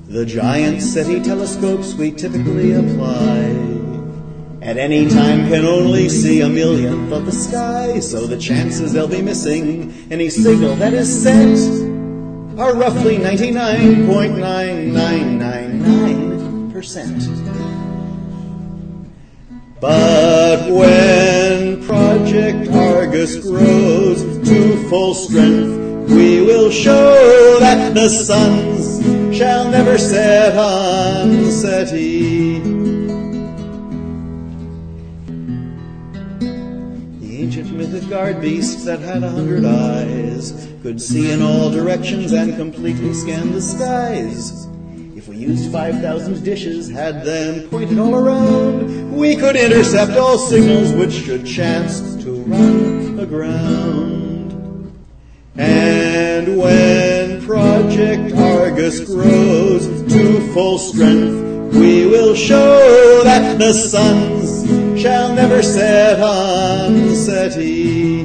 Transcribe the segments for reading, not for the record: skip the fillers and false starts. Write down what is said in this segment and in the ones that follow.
The giant SETI telescopes we typically apply at any time can only see 1/1,000,000th of the sky, so the chances they'll be missing any signal that is sent are roughly 99.9999%. But when Project Argus grows to full strength, we will show that the suns shall never set on SETI. The ancient mythic guard beast that had 100 eyes could see in all directions and completely scan the skies. If we used 5,000 dishes, had them pointed all around, we could intercept all signals which should chance to run aground. And when Project Argus grows to full strength, we will show that the suns shall never set on SETI.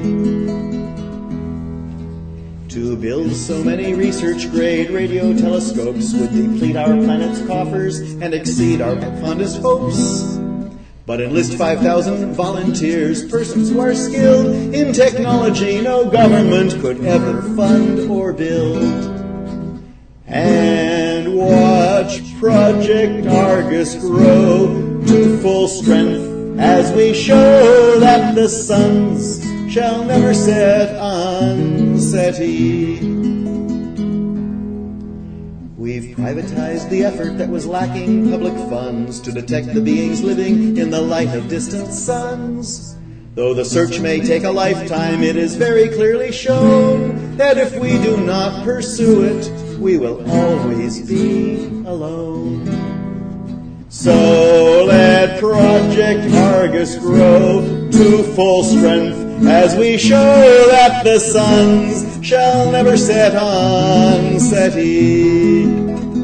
To build so many research-grade radio telescopes would deplete our planet's coffers and exceed our fondest hopes. But enlist 5,000 volunteers, persons who are skilled in technology no government could ever fund or build. And watch Project Argus grow to full strength as we show that the suns shall never set on SETI. We've privatized the effort that was lacking public funds to detect the beings living in the light of distant suns. Though the search may take a lifetime, it is very clearly shown that if we do not pursue it, we will always be alone. So let Project Argus grow to full strength as we show that the suns shall never set on SETI.